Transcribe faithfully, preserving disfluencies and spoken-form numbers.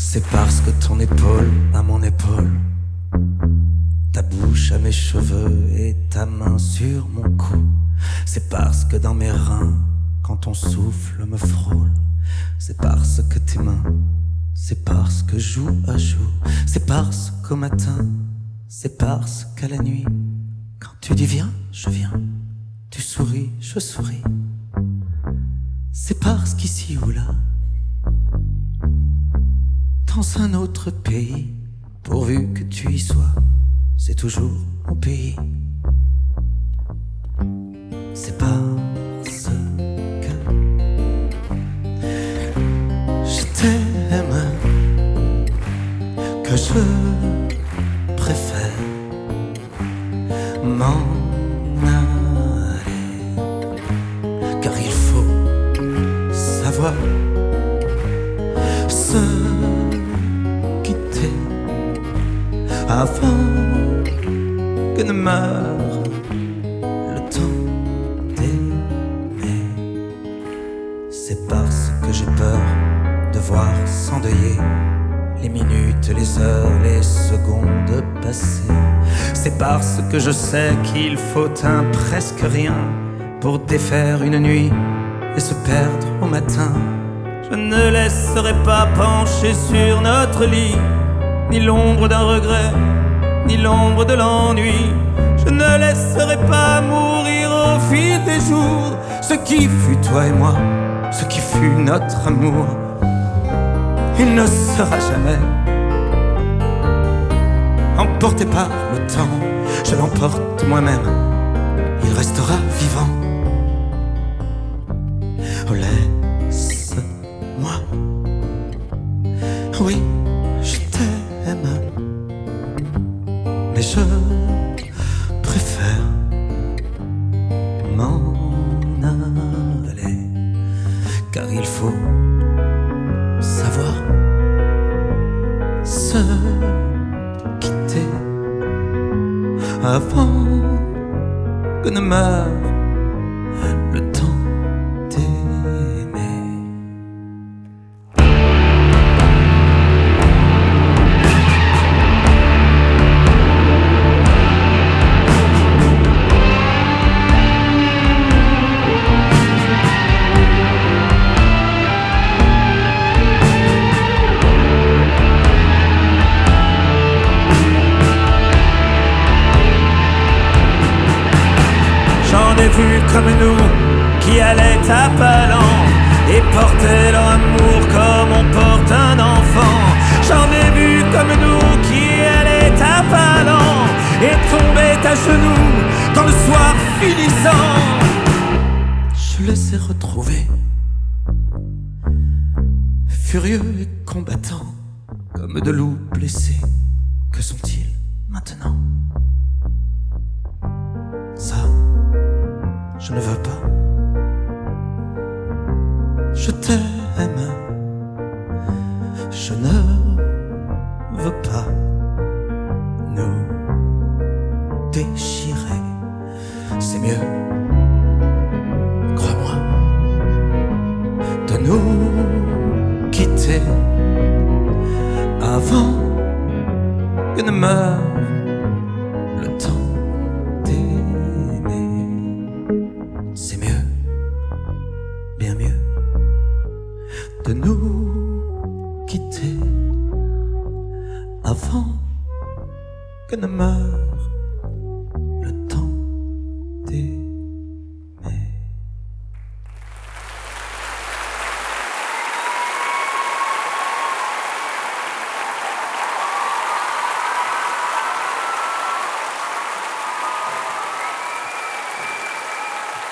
C'est parce que ton épaule à mon épaule, ta bouche à mes cheveux et ta main sur mon cou. C'est parce que dans mes reins, quand ton souffle me frôle, c'est parce que tes mains, c'est parce que joue à joue, c'est parce qu'au matin, c'est parce qu'à la nuit, quand tu dis viens, je viens, tu souris, je souris. C'est parce qu'ici ou là, dans un autre pays, pourvu que tu y sois, c'est toujours mon pays. C'est parce que je t'aime que je préfère m'en aller, car il faut savoir se quitter avant que ne meure le temps d'aimer. C'est parce que j'ai peur de voir s'endeuiller les minutes, les heures, les secondes passées. C'est parce que je sais qu'il faut un presque rien pour défaire une nuit et se perdre au matin. Je ne laisserai pas pencher sur notre lit ni l'ombre d'un regret, ni l'ombre de l'ennui. Je ne laisserai pas mourir au fil des jours ce qui fut toi et moi, ce qui fut notre amour. Il ne sera jamais emporté par le temps, je l'emporte moi-même, il restera vivant. Oh, laisse-moi, oui, je t'aime, mais je préfère m'en aller, car il faut savoir se quitter avant que ne meure le temps d'aimer. J'en ai vu comme nous qui allaient à pas lents et portaient leur amour comme on porte un enfant. J'en ai vu comme nous qui allaient à pas lents et tombaient à genoux quand le soir finissant, je les ai retrouvés furieux et combattants comme de loups blessés. Que sont-ils maintenant? Ça, je ne veux pas. Je t'aime, je ne veux pas nous déchirer. C'est mieux, crois-moi, de nous quitter avant que ne meure le temps. C'est mieux, bien mieux, de nous quitter avant que ne meure